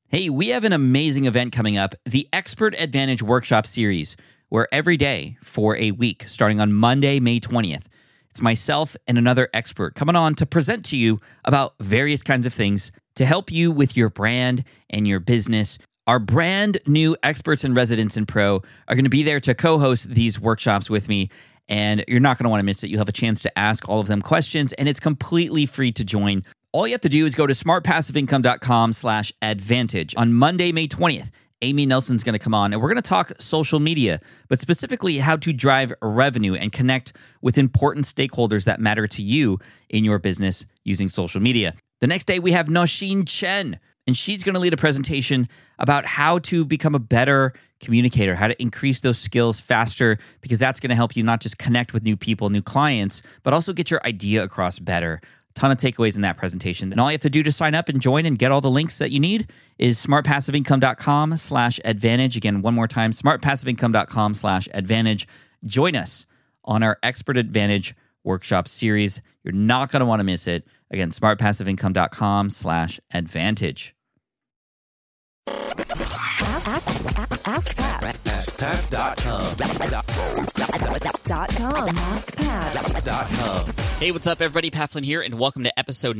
Hey, we have an amazing event coming up, the Expert Advantage Workshop Series, where every day for a week, starting on Monday, May 20th, it's myself and another expert coming on to present to you about various kinds of things to help you with your brand and your business. Our brand new experts and residents in Pro are going to be there to co-host these workshops with me, and you're not going to want to miss it. You'll have a chance to ask all of them questions, and it's completely free to join. All you have to do is go to smartpassiveincome.com/advantage. On Monday, May 20th, Amy Nelson's going to come on, and we're going to talk social media, but specifically how to drive revenue and connect with important stakeholders that matter to you in your business using social media. The next day, we have Nosheen Chen, and she's going to lead a presentation about how to become a better communicator, how to increase those skills faster, because that's going to help you not just connect with new people, new clients, but also get your idea across better. Ton of takeaways in that presentation. And all you have to do to sign up and join and get all the links that you need is smartpassiveincome.com/advantage. Again, one more time, smartpassiveincome.com/advantage. Join us on our Expert Advantage Workshop Series. You're not going to want to miss it. Again, smartpassiveincome.com/advantage. Ask Pat. AskPat.com. AskPat.com. Hey, what's up, everybody? Pat Flynn here, and welcome to episode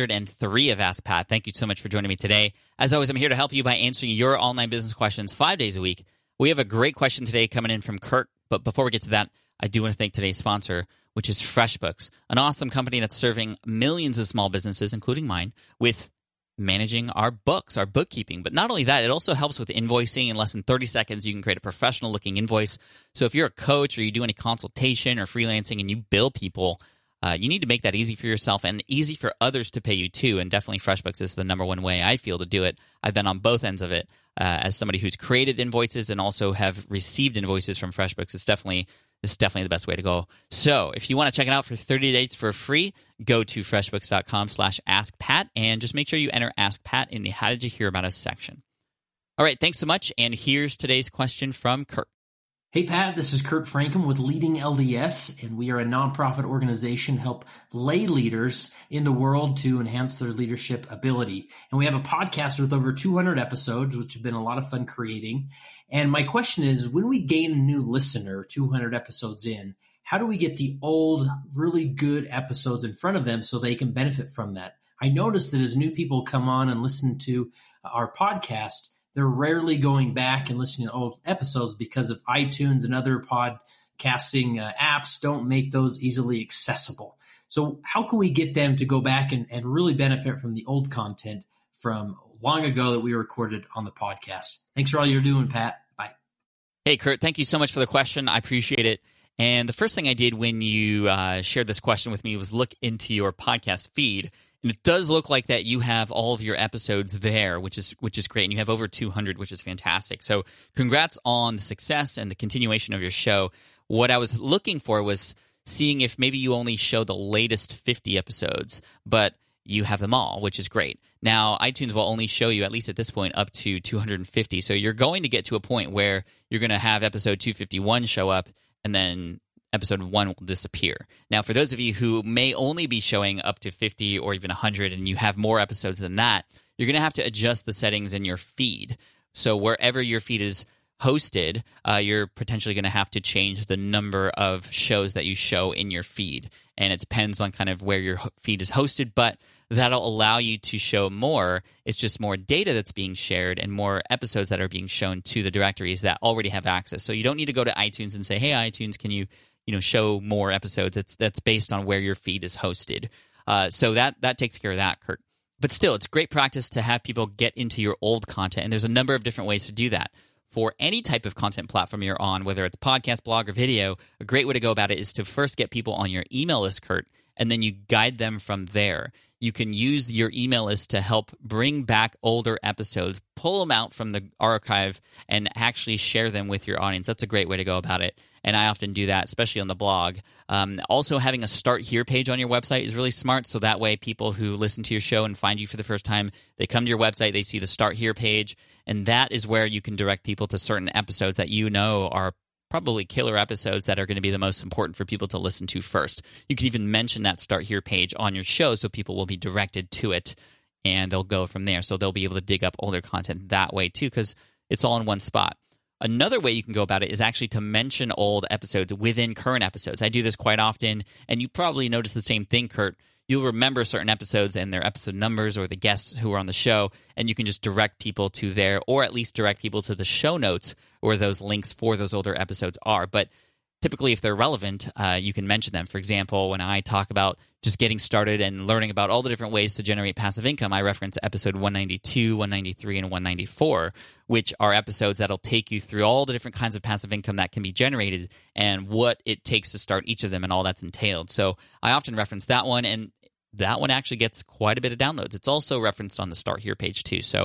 903 of Ask Pat. Thank you so much for joining me today. As always, I'm here to help you by answering your online business questions 5 days a week. We have a great question today coming in from Kurt, but before we get to that, I do want to thank today's sponsor, which is FreshBooks, an awesome company that's serving millions of small businesses, including mine, with managing our books, our bookkeeping. But not only that, it also helps with invoicing. In less than 30 seconds, you can create a professional-looking invoice. So if you're a coach or you do any consultation or freelancing and you bill people, you need to make that easy for yourself and easy for others to pay you too. And definitely FreshBooks is the number one way I feel to do it. I've been on both ends of it as somebody who's created invoices and also have received invoices from FreshBooks. This is definitely the best way to go. So if you want to check it out for 30 days for free, go to freshbooks.com/askpat and just make sure you enter Ask Pat in the How Did You Hear About Us section. All right, thanks so much. And here's today's question from Kurt. Hey, Pat, this is Kurt Frankum with Leading LDS, and we are a nonprofit organization to help lay leaders in the world to enhance their leadership ability. And we have a podcast with over 200 episodes, which have been a lot of fun creating. And my question is, when we gain a new listener 200 episodes in, how do we get the old, really good episodes in front of them so they can benefit from that? I noticed that as new people come on and listen to our podcast, they're rarely going back and listening to old episodes because of iTunes and other podcasting apps don't make those easily accessible. So how can we get them to go back and really benefit from the old content from long ago that we recorded on the podcast? Thanks for all you're doing, Pat. Bye. Hey, Kurt, thank you so much for the question. I appreciate it. And the first thing I did when you shared this question with me was look into your podcast feed. And it does look like that you have all of your episodes there, which is great. And you have over 200, which is fantastic. So congrats on the success and the continuation of your show. What I was looking for was seeing if maybe you only show the latest 50 episodes, but you have them all, which is great. Now, iTunes will only show you, at least at this point, up to 250. So you're going to get to a point where you're going to have episode 251 show up, and then episode 1 will disappear. Now, for those of you who may only be showing up to 50 or even 100 and you have more episodes than that, you're going to have to adjust the settings in your feed. So wherever your feed is hosted, you're potentially going to have to change the number of shows that you show in your feed. And it depends on kind of where your feed is hosted, but that'll allow you to show more. It's just more data that's being shared and more episodes that are being shown to the directories that already have access. So you don't need to go to iTunes and say, hey, iTunes, can you show more episodes? That's based on where your feed is hosted. So that takes care of that, Kurt. But still, it's great practice to have people get into your old content, and there's a number of different ways to do that. For any type of content platform you're on, whether it's podcast, blog, or video, a great way to go about it is to first get people on your email list, Kurt, and then you guide them from there. You can use your email list to help bring back older episodes, pull them out from the archive, and actually share them with your audience. That's a great way to go about it, and I often do that, especially on the blog. Also, having a Start Here page on your website is really smart, so that way people who listen to your show and find you for the first time, they come to your website, they see the Start Here page, and that is where you can direct people to certain episodes that you know are probably killer episodes that are going to be the most important for people to listen to first. You can even mention that Start Here page on your show so people will be directed to it and they'll go from there. So they'll be able to dig up older content that way too, because it's all in one spot. Another way you can go about it is actually to mention old episodes within current episodes. I do this quite often, and you probably notice the same thing, Kurt. You'll remember certain episodes and their episode numbers or the guests who are on the show, and you can just direct people to there, or at least direct people to the show notes where those links for those older episodes are. But typically, if they're relevant, you can mention them. For example, when I talk about just getting started and learning about all the different ways to generate passive income, I reference episode 192, 193, and 194, which are episodes that'll take you through all the different kinds of passive income that can be generated and what it takes to start each of them and all that's entailed. So I often reference that one, and that one actually gets quite a bit of downloads. It's also referenced on the Start Here page too. So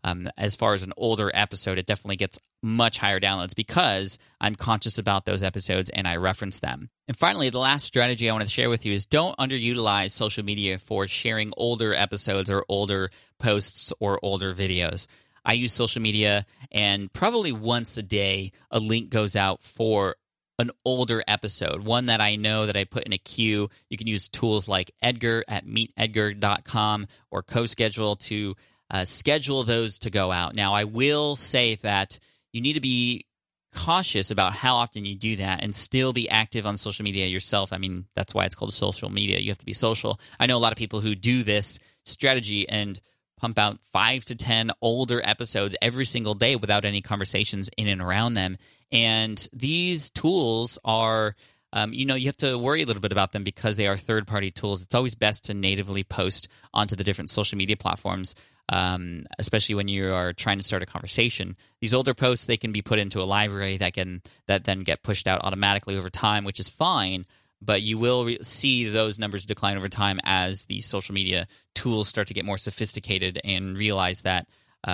as far as an older episode, it definitely gets much higher downloads because I'm conscious about those episodes and I reference them. And finally, the last strategy I want to share with you is don't underutilize social media for sharing older episodes or older posts or older videos. I use social media, and probably once a day, a link goes out for an older episode, one that I know that I put in a queue. You can use tools like Edgar at meetedgar.com or CoSchedule to schedule those to go out. Now, I will say that you need to be cautious about how often you do that and still be active on social media yourself. I mean, that's why it's called social media. You have to be social. I know a lot of people who do this strategy and pump out 5 to 10 older episodes every single day without any conversations in and around them. And these tools are, you have to worry a little bit about them because they are third-party tools. It's always best to natively post onto the different social media platforms, especially when you are trying to start a conversation. These older posts, they can be put into a library that then get pushed out automatically over time, which is fine, but you will see those numbers decline over time as the social media tools start to get more sophisticated and realize that,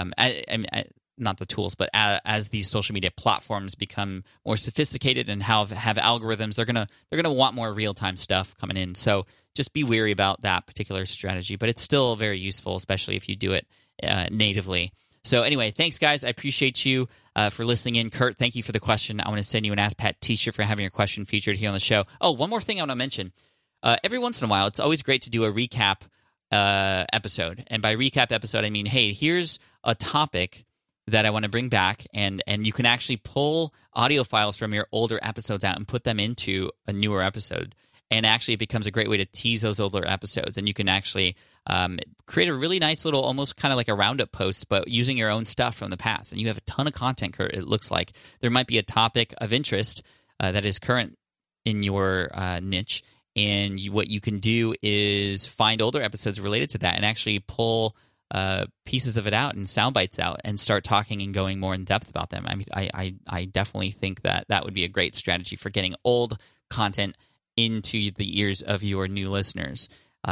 not the tools, but as these social media platforms become more sophisticated and have algorithms, they're gonna want more real-time stuff coming in. So just be wary about that particular strategy, but it's still very useful, especially if you do it natively. So anyway, thanks, guys. I appreciate you for listening in. Kurt, thank you for the question. I want to send you an Ask Pat t-shirt for having your question featured here on the show. Oh, one more thing I want to mention. Every once in a while, it's always great to do a recap episode. And by recap episode, I mean, hey, here's a topic that I want to bring back, and you can actually pull audio files from your older episodes out and put them into a newer episode. And actually, it becomes a great way to tease those older episodes. And you can actually create a really nice little, almost kind of like a roundup post, but using your own stuff from the past. And you have a ton of content, Kurt, it looks like. There might be a topic of interest that is current in your niche. And what you can do is find older episodes related to that and actually pull pieces of it out and sound bites out and start talking and going more in depth about them. I mean, I definitely think that would be a great strategy for getting old content into the ears of your new listeners.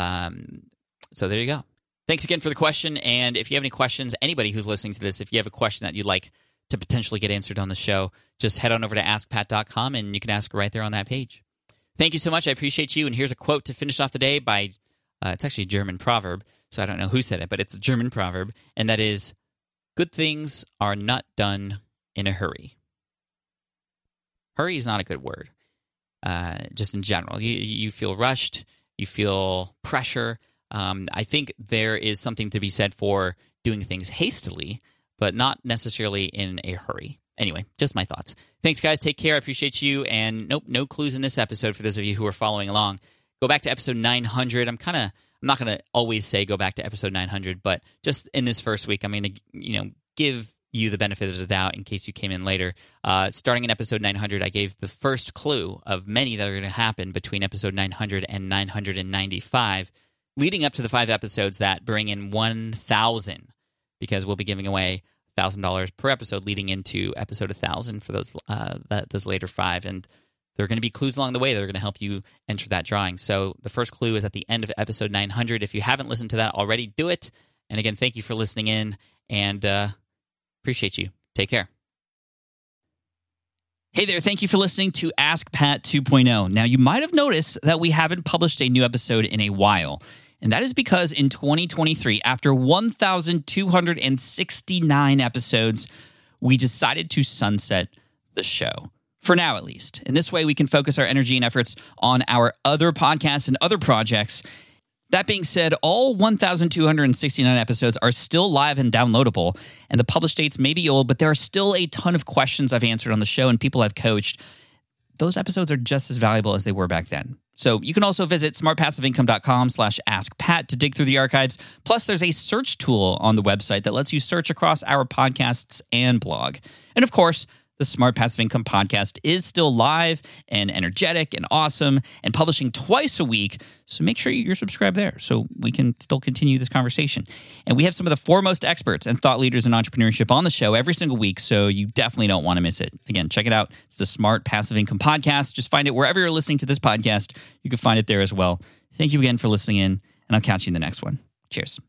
So there you go. Thanks again for the question. And if you have any questions, anybody who's listening to this, if you have a question that you'd like to potentially get answered on the show, just head on over to askpat.com and you can ask right there on that page. Thank you so much. I appreciate you. And here's a quote to finish off the day by, it's actually a German proverb, so I don't know who said it, but it's a German proverb, and that is, good things are not done in a hurry. Hurry is not a good word, just in general. You feel rushed, you feel pressure. I think there is something to be said for doing things hastily, but not necessarily in a hurry. Anyway, just my thoughts. Thanks, guys. Take care. I appreciate you. And nope, no clues in this episode for those of you who are following along. Go back to episode 900. I'm not going to always say go back to episode 900, but just in this first week, I'm going to give you the benefit of the doubt in case you came in later. Starting in episode 900, I gave the first clue of many that are going to happen between episode 900 and 995, leading up to the 5 episodes that bring in 1,000, because we'll be giving away $1,000 per episode leading into episode 1,000 for those later 5, and there are going to be clues along the way that are going to help you enter that drawing. So the first clue is at the end of episode 900. If you haven't listened to that already, do it. And again, thank you for listening in, and appreciate you. Take care. Hey there, thank you for listening to Ask Pat 2.0. Now, you might have noticed that we haven't published a new episode in a while, and that is because in 2023, after 1,269 episodes, we decided to sunset the show. For now, at least. In this way, we can focus our energy and efforts on our other podcasts and other projects. That being said, all 1,269 episodes are still live and downloadable, and the published dates may be old, but there are still a ton of questions I've answered on the show and people I've coached. Those episodes are just as valuable as they were back then. So you can also visit smartpassiveincome.com/askpat to dig through the archives. Plus, there's a search tool on the website that lets you search across our podcasts and blog. And of course, the Smart Passive Income podcast is still live and energetic and awesome and publishing twice a week. So make sure you're subscribed there so we can still continue this conversation. And we have some of the foremost experts and thought leaders in entrepreneurship on the show every single week, so you definitely don't want to miss it. Again, check it out. It's the Smart Passive Income podcast. Just find it wherever you're listening to this podcast. You can find it there as well. Thank you again for listening in, and I'll catch you in the next one. Cheers.